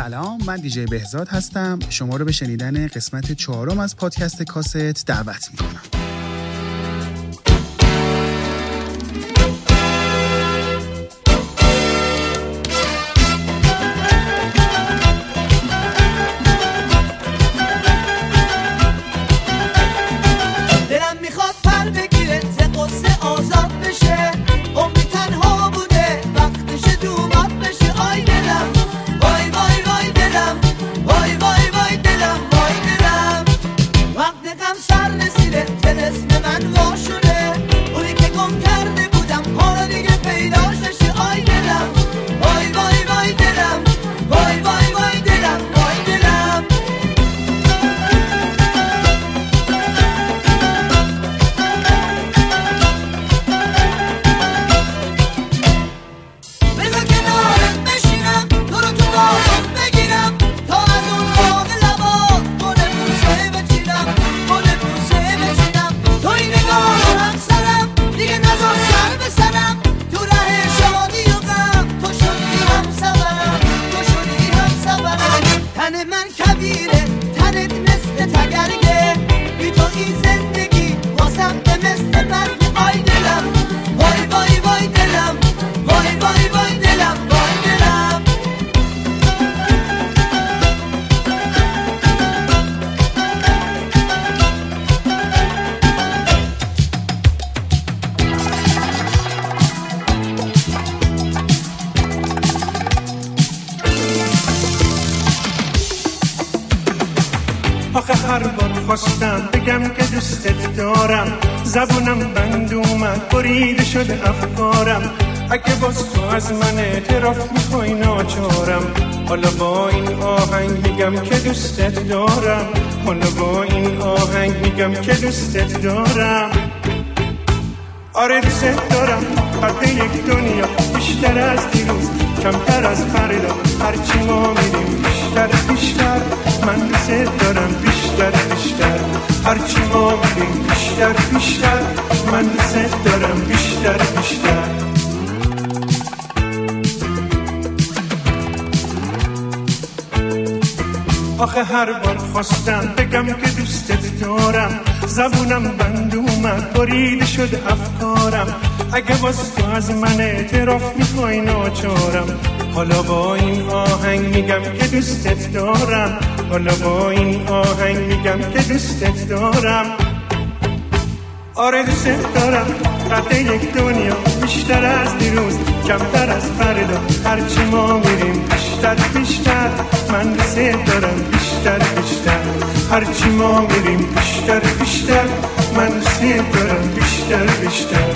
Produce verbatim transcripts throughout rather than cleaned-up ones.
سلام، من دیجی بهزاد هستم. شما رو به شنیدن قسمت چهارم از پادکست کاست دعوت میکنم. زبونم بند اومد بریده شده افکارم، اگه باز تو از من اعتراف میخوای ناچارم. حالا با این آهنگ میگم که دوستت دارم، حالا با این آهنگ میگم که دوستت دارم. آره دوستت دارم، فرد یک دنیا بیشتر از دیروز، کمتر از فردا، هرچی ما میریم بیشتر بیشتر. من دوستت دارم بیشتر بیشتر، هرچی ما میریم بیشتر بیشتر. من دوستت دارم بیشتر بیشتر. آخه هر بار خواستم بگم که دوستت دارم، زبونم بند اومد بریده شده افکارم، اگه باز تو از من اعتراف میخوای ناچارم. حالا با این آهنگ میگم که دوستت دارم، حالا با این آهنگ میگم که دوستت دارم. آره دوستت دارم، قد یک دنیا بیشتر از دیروز، کمتر از فردا، هرچی ما میریم بیشتر بیشتر. من دوستت دارم بیشتر بیشتر، هرچی ما میریم بیشتر بیشتر. من دوستت دارم بیشتر بیشتر.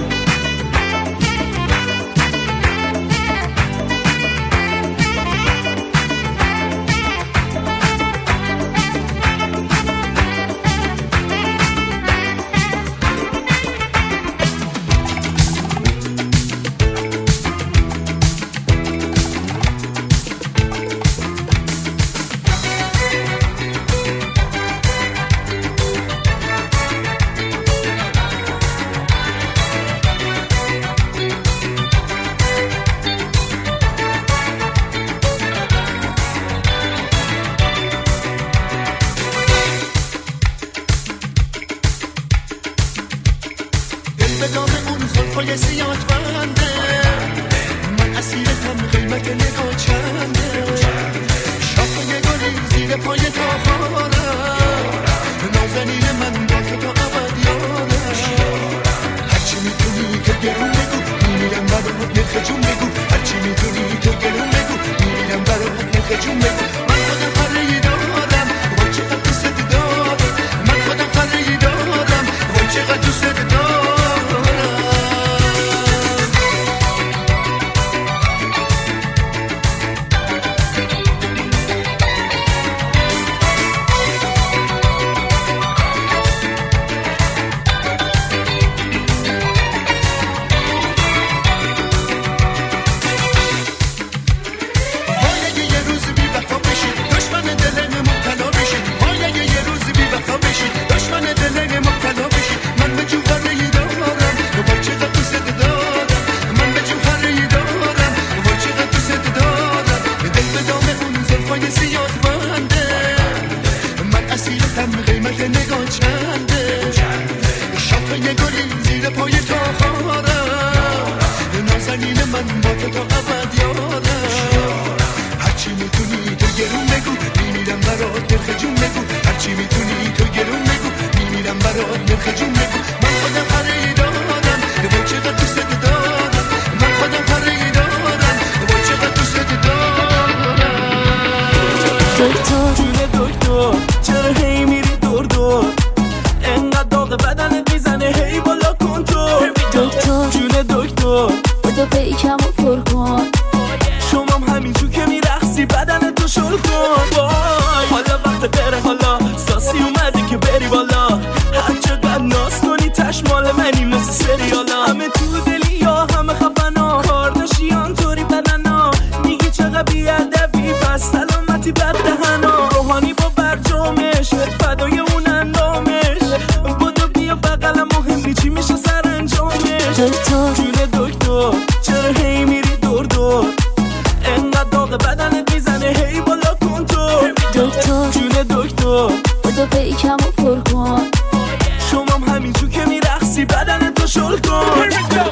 دکتر جون دکتر چرا هی میری دور دور انقدر داغ بدنت میزنه هی بالا کن تو دکتر جون دکتر بودو پیکمو پر کن شمام همینجور که میرخصی بدنتو شل کن وای حالا وقت بره حالا ساسی اومدی که بری بالا هر چقدر ناز کنی تشمال منی مثل سریالا همه تو دلی یا همه خفنا کارداشیان طوری بدنا میگی چقدر بیادبی پس سلامتی بد دهنا روحانی با برجامش فدای اون اندامش بودو بیا بقلم مهمی چی میشه سر انجامش دکتر جون دکتر چرا هی میری دور دور انقدر داغ بدنت میزنه هی بالا کن تو دکتر جون دکتر بودو پیکمو پر کن شمام همینجور که میرخصی بدنتو شل کن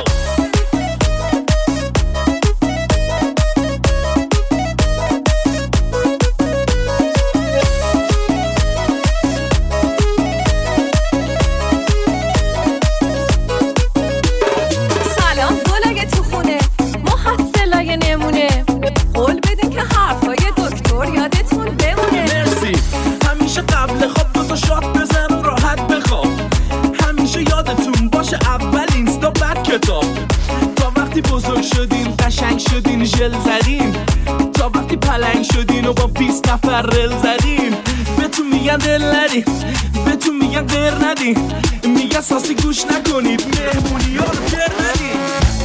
تا وقتی بزرگ شدین قشنگ شدین ژل زدین تا وقتی پلنگ شدین و با بیست نفر رل زدین بهتون میگن دل ندین بهتون میگن در ندین میگن ساسی گوش نکنید مهمونی ها رو در ندین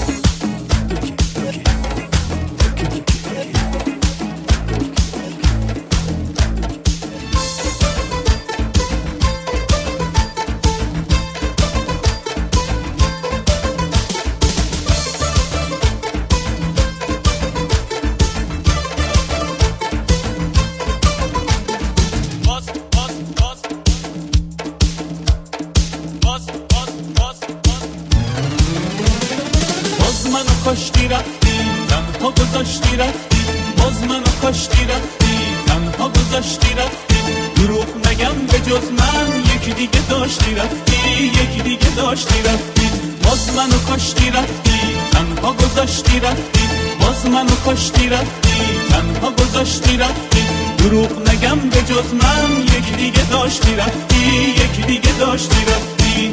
کاشتی رفتی تنها گذاشتی رفتی باز منو کاشتی رفتی تنها گذاشتی رفتی دروغ نگم به جز من یکی دیگه داشتی رفتی یکی دیگه داشتی رفتی باز منو کاشتی رفتی تنها گذاشتی رفتی باز منو کاشتی رفتی تنها گذاشتی رفتی دروغ نگم به جز من یکی دیگه داشتی رفتی یکی دیگه داشتی رفتی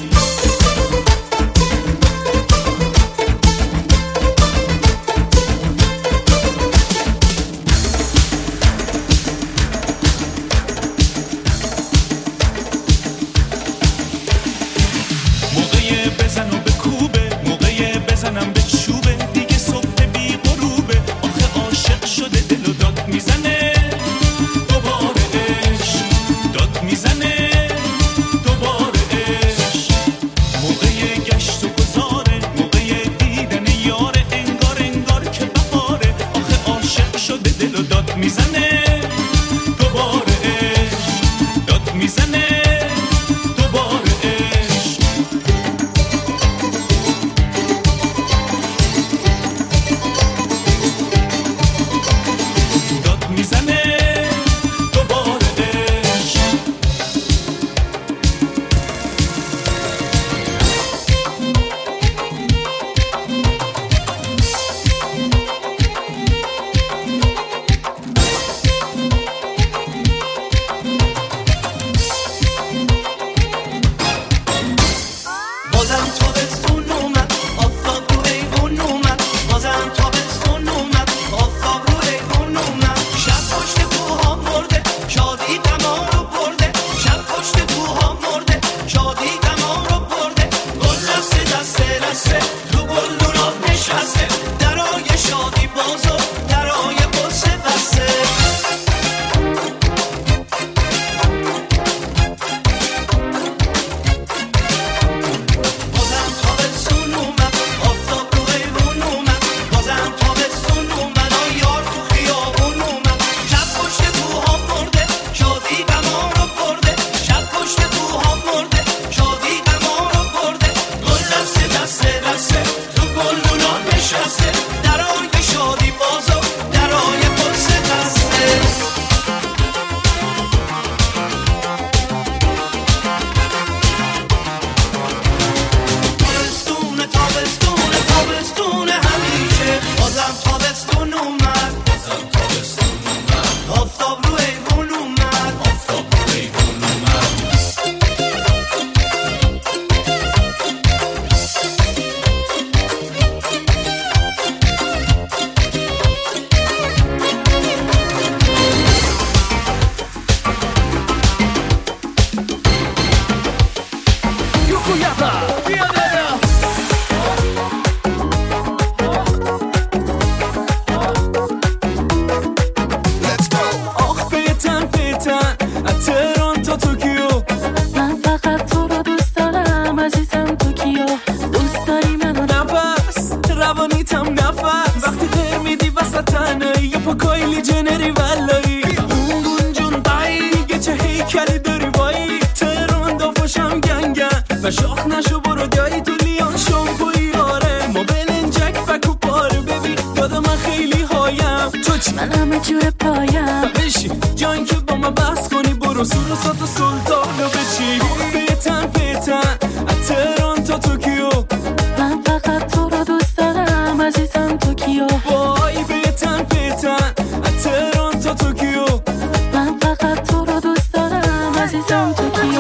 بزنم به چوبه دیگه صبح بی غروبه آخه عاشق شده دل و داد میزنه دوباره عشق داد میزنه دوباره عشق موقع گشت و گذاره موقع دیدن یاره انگار انگار که بهاره آخه عاشق شده دل و داد میزنه دوباره عشق داد میزنه دوباره عشق جنری ولایی اون گونجون بایی دیگه چه هیکلی داری بایی تهران دافاشم گنگن و شاخ نشو برو دایی تو لیان شامپوی آره ما بلنجک فکو پاره ببین یادم من خیلی هایم تو چی؟ من همه جور پایم بشی جایی که با من بحث کنی برو سور و سات و سلطانو بچی پیتن پیتن از تهران تا توکیو من فقط تو رو دوست دارم عزیزم توکیو وای پیتن پیتن از تهران تا توکیو من فقط تو رو دوست دارم عزیزم توکیو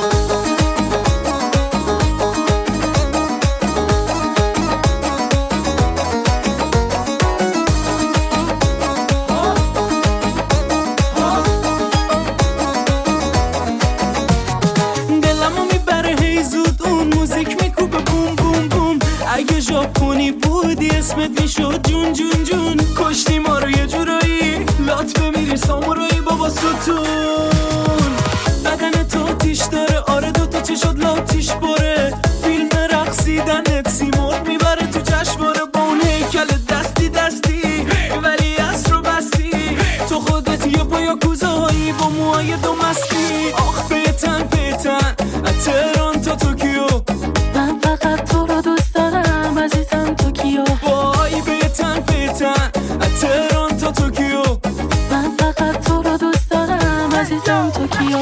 ژاپنی بودی اسمت میشد جون جون جون کشتی ما رو یه جورایی لات بمیری سامورایی بابا ستون بدن تو تیش داره آره دوتا چی شد لاتیش باره فیلم رقصیدنت سیمرغ میبره تو جشنواره با اون هیکل دستی دستی ولی از رو بستی تو خودت یه با یاکوزایی با موهای دو مستی آخ پیتن پیتن از تهران تا توکیو من فقط تو رو دوست دارم عزیزم توکیو وای پیتن پیتن از تهران تا توکیو من فقط تو رو دوست دارم عزیزم توکیو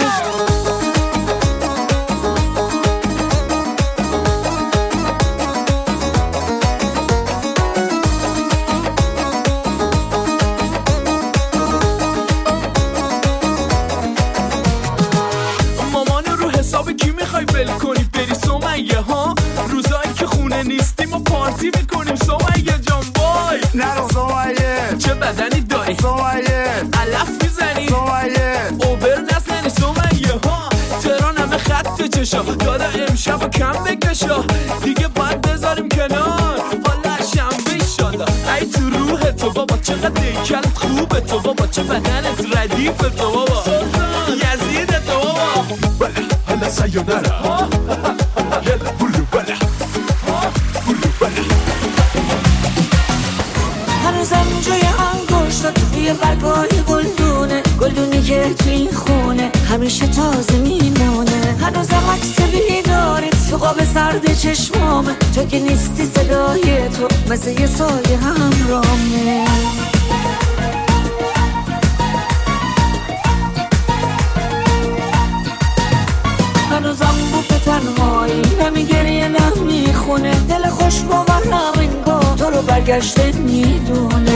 مامان رو حساب کی میخوای ول کنی بری سمیه ها روزایی که خونه نیستیم و پارتی میکنیم سمیه جان وای نرو سمیه چه بدنی داری سمیه علف میزنی سمیه اوبر نزنی سمیه ها تهران همه خط چشا دادا امشب و کم بکشا دیگه باید بذاریم کنار والا شنبه ایشالا ای تو روح تو بابا چقدر دیکلت خوبه تو بابا چه بدنت ردیف تو بابا یزید تو بابا بله حالا سایونارا یلا بولو بله بولو بله هنوزم جای انگشتات توی برگای گلدونه گلدونی که توی خونه همیشه تازه میمونه هنوزم عکس بیدارت تو قاب سرد چشمامه تو که نیستی صدای تو مثل یه سایه همرامه هنوزم بوف تنهایی نمیگریه نمیخونه دل خوش باورم انگار تو رو برگشته میدونه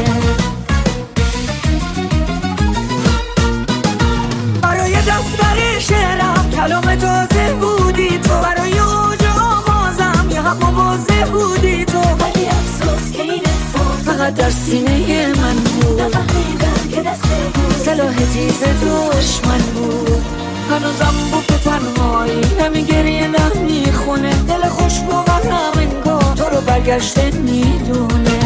برای دفتر شعرم کلام تازه بودی تو برای اوج آوازم یه هم موازه بودی تو ولی افسوس که این فقط در سینه من بود سلاح تیز دشمن بود هنوزم بوف تنهایی نمیگریه نمیخونه دل خوش باورم انگار تو رو برگشته میدونه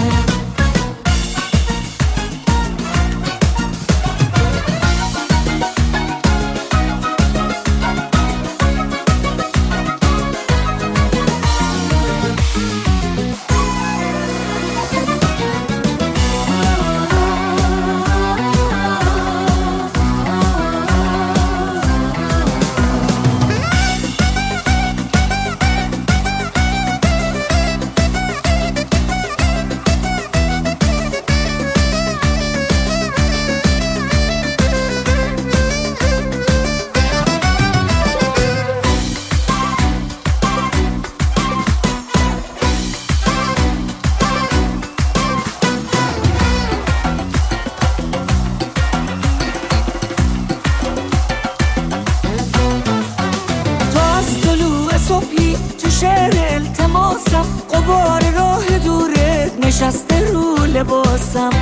نشسته رو لباسم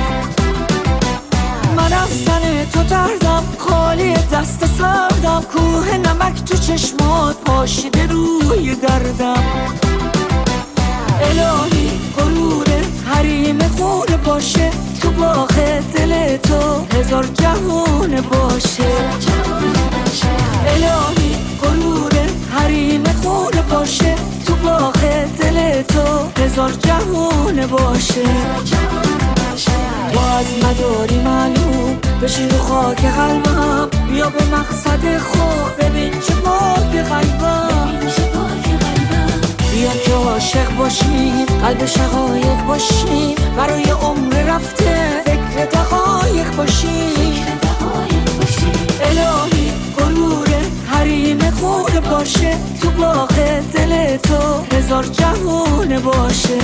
من افسانه تو دردم خالی دست سردم کوه نمک تو چشمات پاشیده روی دردم الهی غرور حریم خونه باشه تو باغ دل تو هزار جهون باشه الهی غرور حریم خونه باشه تو باغ دل تو هزار جهون باشه تو از مداری معلوم بشی رو خاک قلبم، بیا به مقصد خود ببین چه پاک قلبم، بیا که عاشق باشیم قلب شقایق باشیم، برای عمر رفته فکر دقایق باشیم، الهی غرور حریم خود باشه، تو باغ دل تو هزار جهان باشه.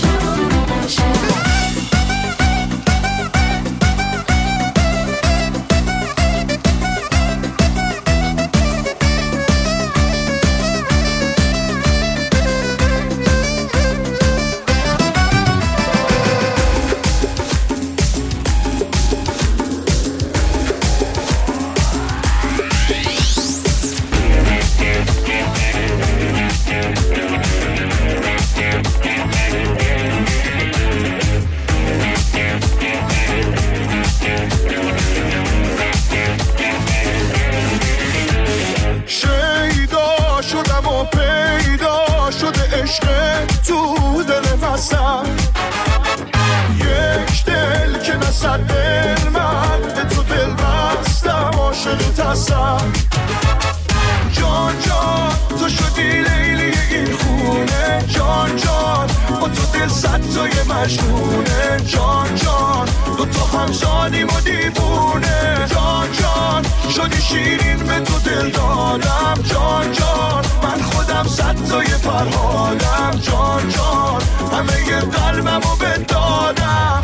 جان جان تو شدی لیلی این خونه، جان جان با تو دل صد تای مجنونه، جان جان دو تا همزانیم و دیوونه، جان جان شدی شیرین به تو دل دادم، جان جان من خودم صد تای فرهادم، جان جان همه ی قلبم رو بدادم.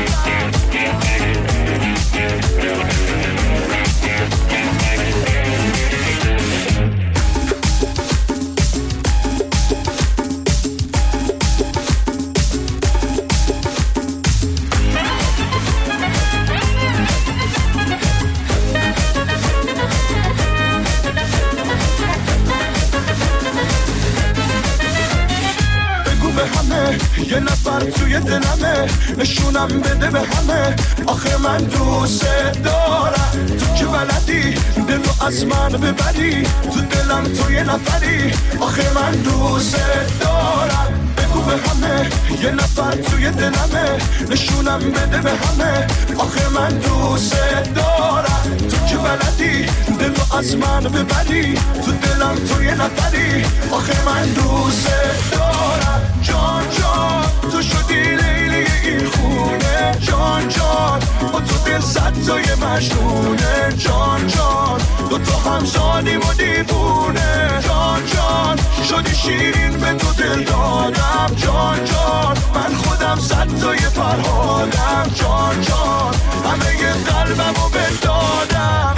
یه نفر توی دلمه، نشونم بده به همه، آخه من دوست دارم، تو که بلدی دل رو از من ببری، تو دلم تو یه نفری، آخه من دوست دارم. بگو به همه یه نفر توی دلمه، نشونم بده به همه، آخه من دوست دارم، تو که بلدی دل رو از من ببری، تو دلم تو یه نفری، آخه من دوست دارم. جان جان تو شدی لیلی این خونه، جان جان با تو دل صد تای مجنونه، جان جان دو تا همزانیم و دیوونه، جان جان شدی شیرین به تو دل دادم، جان جان من خودم صد تای فرهادم، جان جان همه ی قلبم رو بدادم.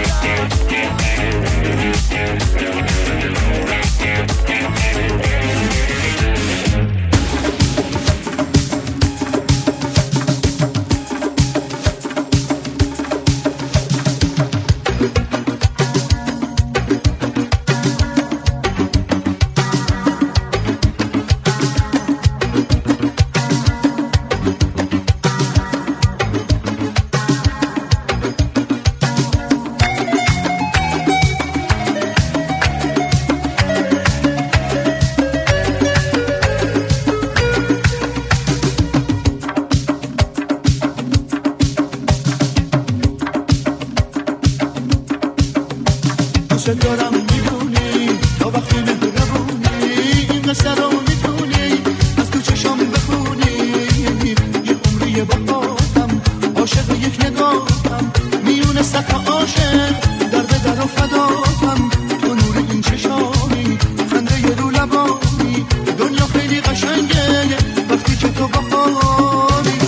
دارم میدونی تا وقتی مهربونی، این قصه رو میتونی از تو چشام بخونی، یه عمری با خودم عاشق یک نگاهم، میونه صف عاشق در به در و فداهم، تو نور این چشامی خنده یه رو لبانی، دنیا خیلی قشنگه وقتی که تو با خواهی.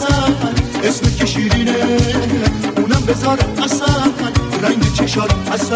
اسمت که شیرینه اونم بذار اصلا رنگ چشات اصلا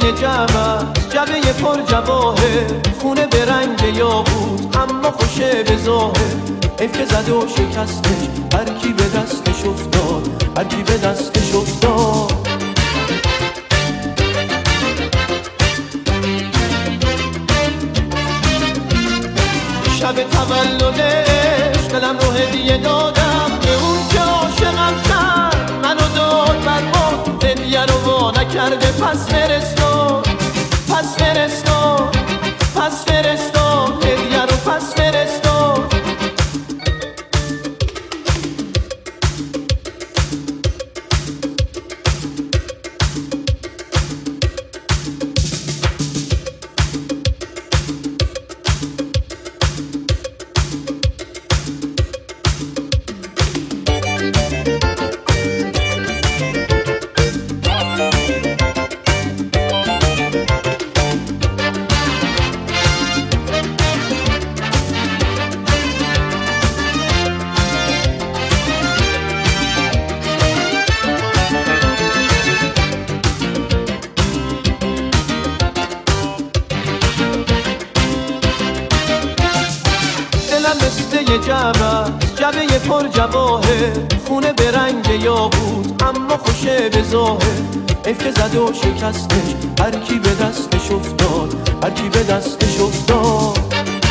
جمع جبه پر جواهر خونه به رنگ یاقوت اما خوشه به ظاهر افک زد و شکستش هر کی به دستش افتاد هر کی به دستش افتاد شب تولدش دلم رو هدیه دادم به اون که عاشقم کرد منو داد بر ما هدیه رو وا نکرده پس فرستاد پس فرستاد پس فرستاد هدیه رو پس فرستاد جمع جبه پر جواهر خونه به رنگ یاقوت اما خوشه به ظاهر افک زد و شکستش هر کی به دستش افتاد هر کی به دستش افتاد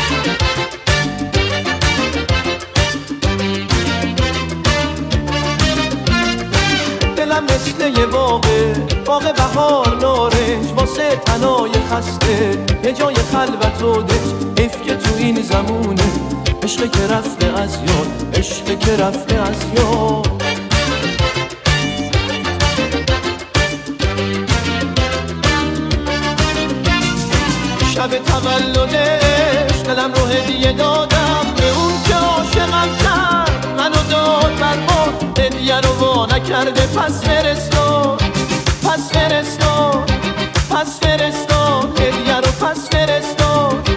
دلم مثل یه باغه باغ بهار نارنج واسه تنای خسته یه جای خلوت و دج افک تو این زمونه عشق که رفته از یاد عشق که رفته از یاد شب تولدش دلم رو هدیه دادم به اون که عاشقم کرد منو داد بر ما هدیه رو وا نکرده پس فرستاد پس فرستاد پس فرستاد هدیه رو پس فرستاد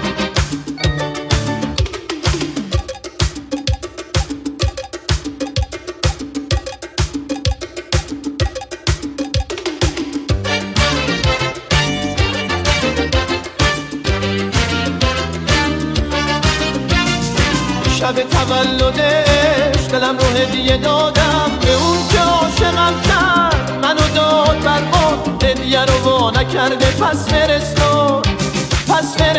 شب تولدش دلم رو هدیه دادم به اون که عاشقم کرد منو داد بر ما هدیه رو وا نکرده پس فرستاد پس فرستاد